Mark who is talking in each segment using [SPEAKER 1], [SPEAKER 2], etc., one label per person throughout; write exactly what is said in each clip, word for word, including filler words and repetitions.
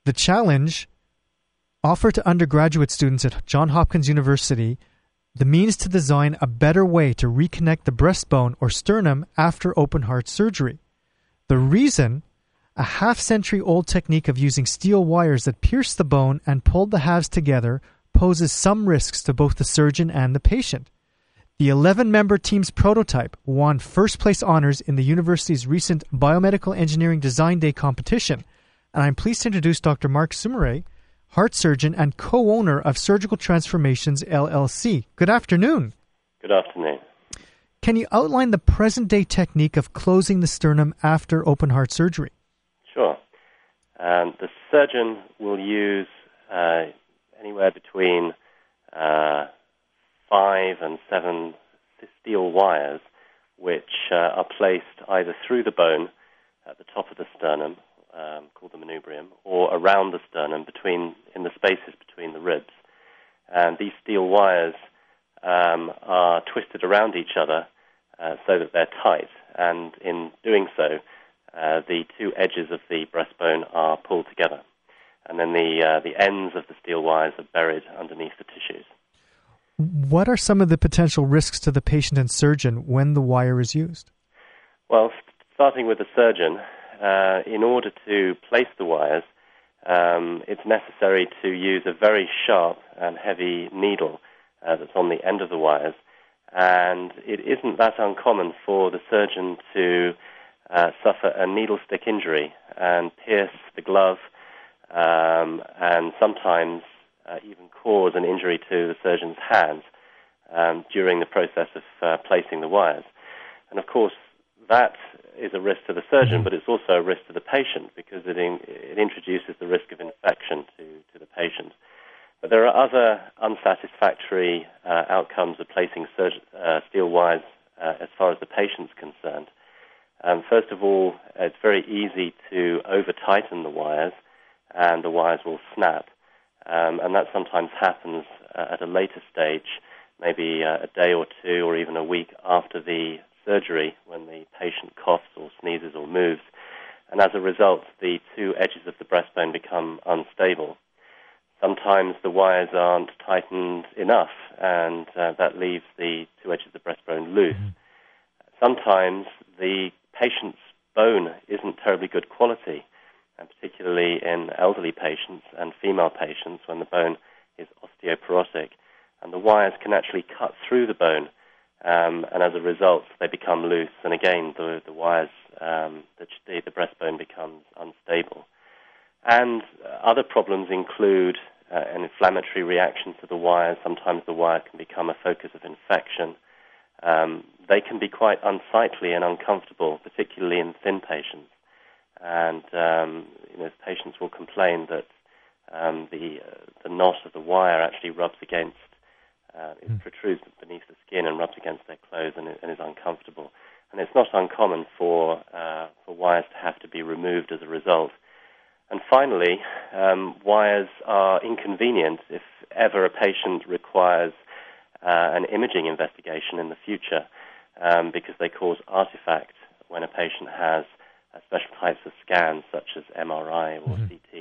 [SPEAKER 1] The challenge: offer to undergraduate students at Johns Hopkins University the means to design a better way to reconnect the breastbone or sternum after open heart surgery. The reason: a half-century-old technique of using steel wires that pierced the bone and pulled the halves together poses some risks to both the surgeon and the patient. The eleven-member team's prototype won first-place honors in the university's recent Biomedical Engineering Design Day competition, and I'm pleased to introduce Doctor Mark Soumeray, heart surgeon and co-owner of Surgical Transformations, L L C. Good afternoon.
[SPEAKER 2] Good afternoon.
[SPEAKER 1] Can you outline the present-day technique of closing the sternum after open-heart surgery?
[SPEAKER 2] Sure. Um, the surgeon will use uh, anywhere between uh, five and seven steel wires, which uh, are placed either through the bone at the top of the sternum, um, called the manubrium, or around the sternum, between in the spaces between the ribs. And these steel wires um, are twisted around each other uh, so that they're tight, and in doing so, uh, the two edges of the breastbone are pulled together, and then the uh, the ends of the steel wires are buried underneath the tissues.
[SPEAKER 1] What are some of the potential risks to the patient and surgeon when the wire is used?
[SPEAKER 2] Well, starting with the surgeon, uh, in order to place the wires, um, it's necessary to use a very sharp and heavy needle uh, that's on the end of the wires, and it isn't that uncommon for the surgeon to uh, suffer a needle stick injury and pierce the glove, um, and sometimes Uh, even cause an injury to the surgeon's hands um, during the process of uh, placing the wires. And of course, that is a risk to the surgeon, but it's also a risk to the patient because it, in, it introduces the risk of infection to, to the patient. But there are other unsatisfactory uh, outcomes of placing surg- uh, steel wires uh, as far as the patient's concerned. Um, first of all, it's very easy to over-tighten the wires, and the wires will snap. Um, and that sometimes happens uh, at a later stage, maybe uh, a day or two or even a week after the surgery when the patient coughs or sneezes or moves. And as a result, the two edges of the breastbone become unstable. Sometimes the wires aren't tightened enough, and uh, that leaves the two edges of the breastbone loose. Mm-hmm. Sometimes the patient's bone isn't terribly good quality, and particularly in elderly patients and female patients when the bone is osteoporotic. And the wires can actually cut through the bone, um, and as a result, they become loose. And again, the, the wires, um, the, the breastbone becomes unstable. And other problems include uh, an inflammatory reaction to the wires. Sometimes the wire can become a focus of infection. Um, they can be quite unsightly and uncomfortable, particularly in thin patients. And um, you know, patients will complain that um, the uh, the knot of the wire actually rubs against, uh, it protrudes beneath the skin and rubs against their clothes and, and is uncomfortable. And it's not uncommon for uh, for wires to have to be removed as a result. And finally, um, wires are inconvenient if ever a patient requires uh, an imaging investigation in the future, um, because they cause artifact when a patient has Uh, special types of scans such as M R I or mm-hmm. C T.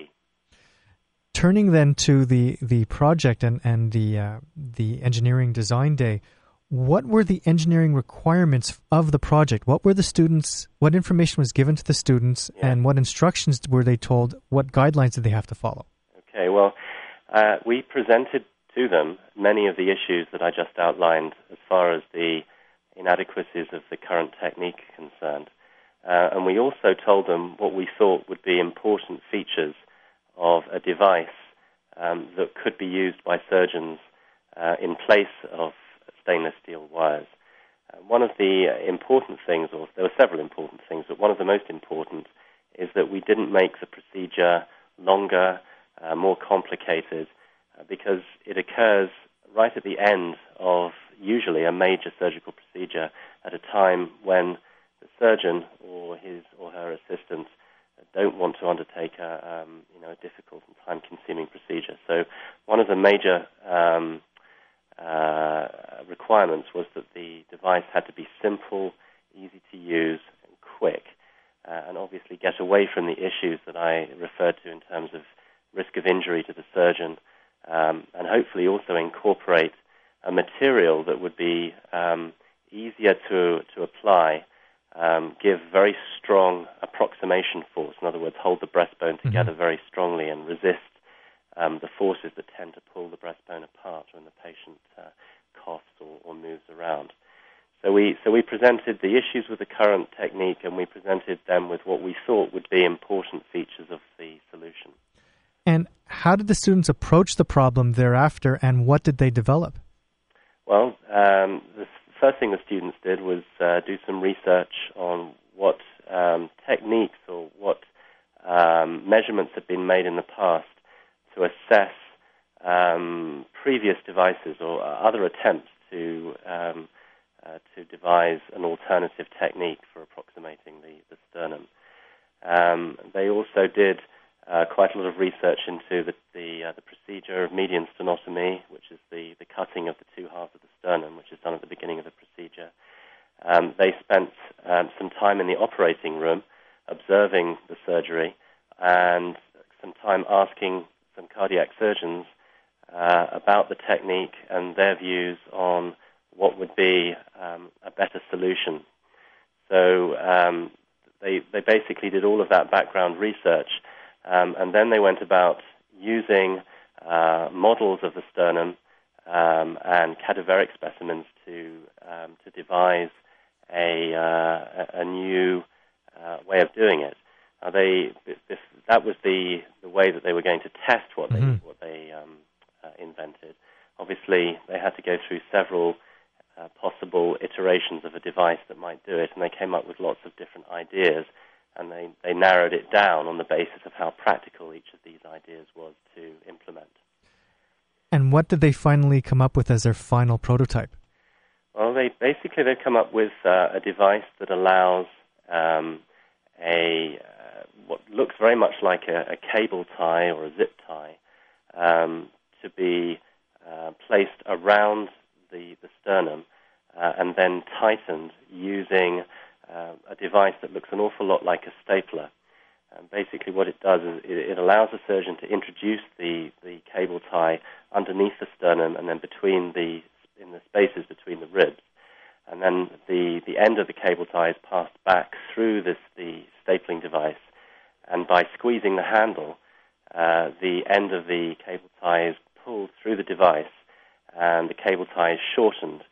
[SPEAKER 1] Turning then to the, the project and, and the uh, the engineering design day, what were the engineering requirements of the project? What were the students, what information was given to the students, yeah. and what instructions were they told? What guidelines did they have to follow?
[SPEAKER 2] Okay, well, uh, we presented to them many of the issues that I just outlined as far as the inadequacies of the current technique concerned. Uh, and we also told them what we thought would be important features of a device um, that could be used by surgeons uh, in place of stainless steel wires. Uh, one of the important things, or there were several important things, but one of the most important is that we didn't make the procedure longer, uh, more complicated, uh, because it occurs right at the end of usually a major surgical procedure at a time when the surgeon or his or her assistant don't want to undertake a, um, you know, a difficult and time-consuming procedure. So one of the major um, uh, requirements was that the device had to be simple, easy to use, and quick, uh, and obviously get away from the issues that I referred to in terms of risk of injury to the surgeon, um, and hopefully also incorporate a material that would be um, easier to, to apply, um, give very strong approximation force, in other words, hold the breastbone together mm-hmm. very strongly and resist um, the forces that tend to pull the breastbone apart when the patient uh, coughs or, or moves around. So we so we presented the issues with the current technique, and we presented them with what we thought would be important features of the solution.
[SPEAKER 1] And how did the students approach the problem thereafter, and what did they develop?
[SPEAKER 2] Well, um, the first thing the students did was uh, do some research on what um, techniques or what um, measurements had been made in the past to assess um, previous devices or other attempts to um, uh, to devise an alternative technique for approximating the, the sternum. Um, they also did uh, quite a lot of research into the the, uh, the procedure of median sternotomy, which is the, the cutting of the two halves of the sternum, which is done at the beginning of the procedure. Um, they spent um, some time in the operating room observing the surgery and some time asking some cardiac surgeons uh, about the technique and their views on what would be um, a better solution. So um, they they basically did all of that background research, um, and then they went about using uh, models of the sternum um, and cadaveric specimens to um, to devise a uh, a new uh, way of doing it. Uh, they this, that was the, the way that they were going to test what mm-hmm. they what they um, uh, invented. Obviously, they had to go through several uh, possible iterations of a device that might do it, and they came up with lots of different ideas, and they, they narrowed it down on the basis of how practical each of these ideas was to implement.
[SPEAKER 1] And what did they finally come up with as their final prototype?
[SPEAKER 2] Well, they basically they've come up with uh, a device that allows um, a uh, what looks very much like a, a cable tie or a zip tie um, to be uh, placed around the, the sternum uh, and then tightened using uh, a device that looks an awful lot like a stapler. And basically what it does is it, it allows the surgeon to introduce the, the cable tie underneath the sternum and then between the in the spaces between the ribs. And then the, the end of the cable tie is passed back through this the stapling device. And by squeezing the handle, uh, the end of the cable tie is pulled through the device and the cable tie is shortened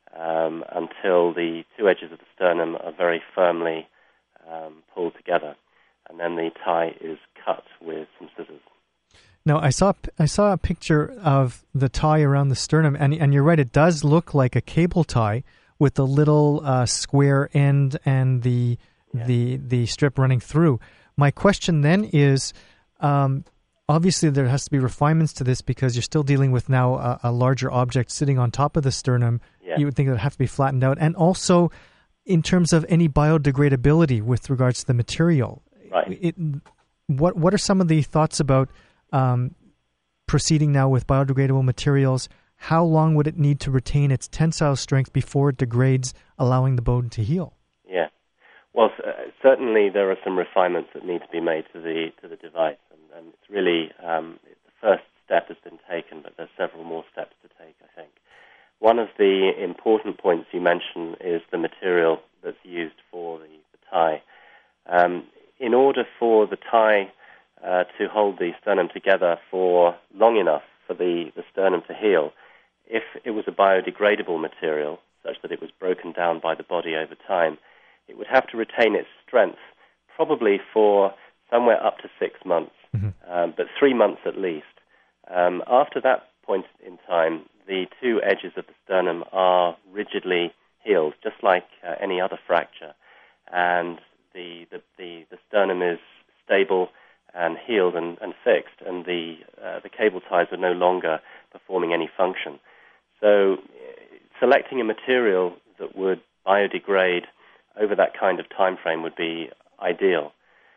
[SPEAKER 2] um, until the two edges of the sternum are very firmly um, pulled together. And then the tie is cut with some scissors.
[SPEAKER 1] Now, I saw I saw a picture of the tie around the sternum, and and you're right, it does look like a cable tie with the little uh, square end and the yeah. the the strip running through. My question then is, um, obviously there has to be refinements to this because you're still dealing with now a, a larger object sitting on top of the sternum.
[SPEAKER 2] Yeah.
[SPEAKER 1] You would think it would have to be flattened out, and also in terms of any biodegradability with regards to the material.
[SPEAKER 2] Right.
[SPEAKER 1] It, what what are some of the thoughts about um, proceeding now with biodegradable materials? How long would it need to retain its tensile strength before it degrades, allowing the bone to heal?
[SPEAKER 2] Yeah. Well, uh, certainly there are some refinements that need to be made to the to the device, and, and it's really um, the first step has been taken, but there's several more steps to take, I think. One of the important points you mentioned is the material that's used for the, the tie. Um, in order for the tie uh, to hold the sternum together for long enough for the, the sternum to heal, if it was a biodegradable material, such that it was broken down by the body over time, it would have to retain its strength probably for somewhere up to six months, mm-hmm. um, but three months at least. Um, after that point in time, the two edges of the sternum are rigidly healed, just like uh, any other fracture, and the, the, the, the sternum is stable and healed and, and fixed, and the, uh, the cable ties are no longer performing any function. So selecting a material that would biodegrade over that kind of time frame would be ideal.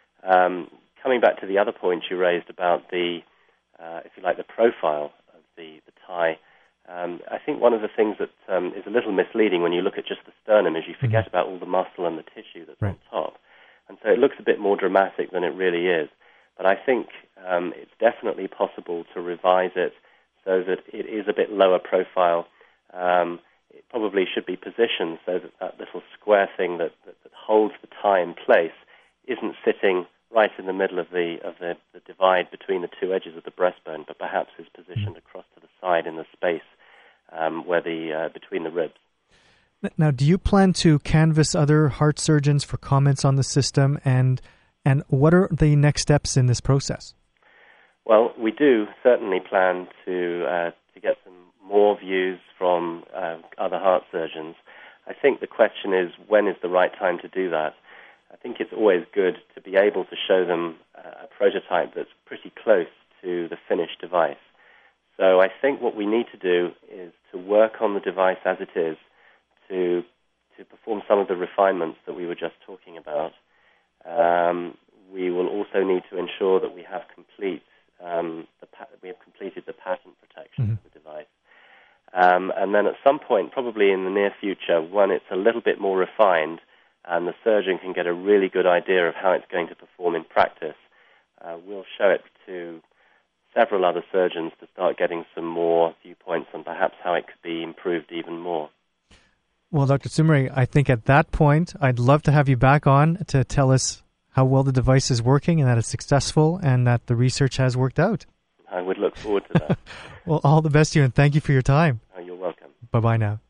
[SPEAKER 2] Um, coming back to the other point you raised about the, uh, if you like, the profile of the, the tie, um, I think one of the things that um, is a little misleading when you look at just the sternum is you forget mm-hmm. about all the muscle and the tissue that's right. on top. And so it looks a bit more dramatic than it really is. But I think um, it's definitely possible to revise it so that it is a bit lower profile. Um, it probably should be positioned so that that little square thing that, that, that holds the tie in place isn't sitting right in the middle of the of the, the divide between the two edges of the breastbone, but perhaps is positioned across to the side in the space um, where the uh, between the ribs.
[SPEAKER 1] Now, do you plan to canvass other heart surgeons for comments on the system, and and what are the next steps in this process?
[SPEAKER 2] Well, we do certainly plan to uh, to get some more views from uh, other heart surgeons. I think the question is, when is the right time to do that? I think it's always good to be able to show them a prototype that's pretty close to the finished device. So I think what we need to do is to work on the device as it is, to to perform some of the refinements that we were just talking about. Um, we will also need to ensure that we have complete um, the pa- we have completed the patent protection mm-hmm. of the device. Um, and then at some point, probably in the near future, when it's a little bit more refined and the surgeon can get a really good idea of how it's going to perform in practice, uh, we'll show it to several other surgeons to start getting some more viewpoints on perhaps how it could be improved even more.
[SPEAKER 1] Well, Doctor Tsumure, I think at that point, I'd love to have you back on to tell us how well the device is working and that it's successful and that the research has worked out.
[SPEAKER 2] I would look forward to that.
[SPEAKER 1] Well, all the best to you, and thank you for your time.
[SPEAKER 2] Oh, you're welcome.
[SPEAKER 1] Bye-bye now.